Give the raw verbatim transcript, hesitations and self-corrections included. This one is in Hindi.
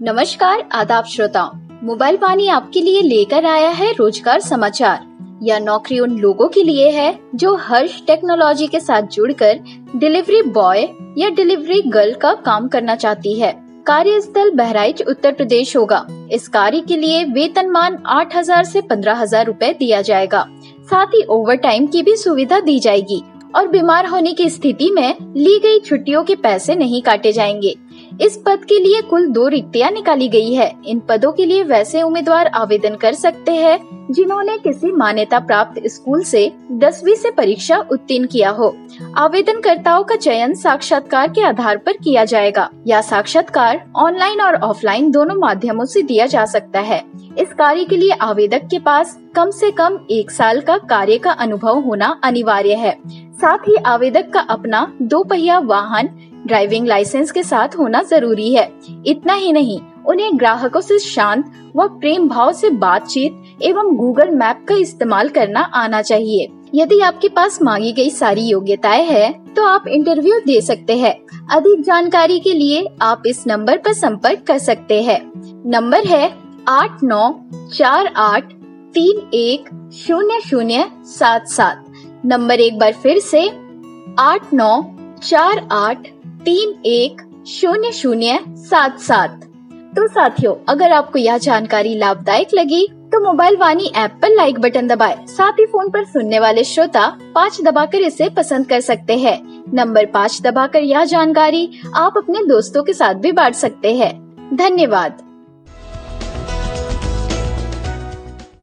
नमस्कार आदाब श्रोताओं, मोबाइल वाणी आपके लिए लेकर आया है रोजगार समाचार। यह नौकरी उन लोगों के लिए है जो हर्ष टेक्नोलॉजी के साथ जुड़कर डिलीवरी बॉय या डिलीवरी गर्ल का काम करना चाहती है। कार्यस्थल बहराइच उत्तर प्रदेश होगा। इस कार्य के लिए वेतनमान आठ हजार से पंद्रह हजार रूपए दिया जाएगा। साथ ही ओवर टाइम की भी सुविधा दी जाएगी और बीमार होने की स्थिति में ली गई छुट्टियों के पैसे नहीं काटे जाएंगे। इस पद के लिए कुल दो रिक्तियां निकाली गई है। इन पदों के लिए वैसे उम्मीदवार आवेदन कर सकते हैं जिन्होंने किसी मान्यता प्राप्त स्कूल से दसवीं से परीक्षा उत्तीर्ण किया हो। आवेदनकर्ताओं का चयन साक्षात्कार के आधार पर किया जाएगा। यह साक्षात्कार ऑनलाइन और ऑफलाइन दोनों माध्यमों से दिया जा सकता है। इस कार्य के लिए आवेदक के पास कम से कम एक साल का कार्य का अनुभव होना अनिवार्य है। साथ ही आवेदक का अपना दो पहिया वाहन ड्राइविंग लाइसेंस के साथ होना जरूरी है। इतना ही नहीं, उन्हें ग्राहकों से शांत व प्रेम भाव से बातचीत एवं गूगल मैप का इस्तेमाल करना आना चाहिए। यदि आपके पास मांगी गई सारी योग्यताएं हैं, तो आप इंटरव्यू दे सकते हैं। अधिक जानकारी के लिए आप इस नंबर पर संपर्क कर सकते हैं। नंबर है आठ नौ चार आठ तीन एक शून्य शून्य सात सात। नंबर एक बार फिर से आठ नौ चार आठ तीन एक शून्य शून्य सात सात। तो साथियों, अगर आपको यह जानकारी लाभदायक लगी तो मोबाइल वाणी ऐप पर लाइक बटन दबाएं। साथ ही फोन पर सुनने वाले श्रोता पाँच दबाकर इसे पसंद कर सकते हैं। नंबर पाँच दबाकर यह जानकारी आप अपने दोस्तों के साथ भी बांट सकते हैं। धन्यवाद।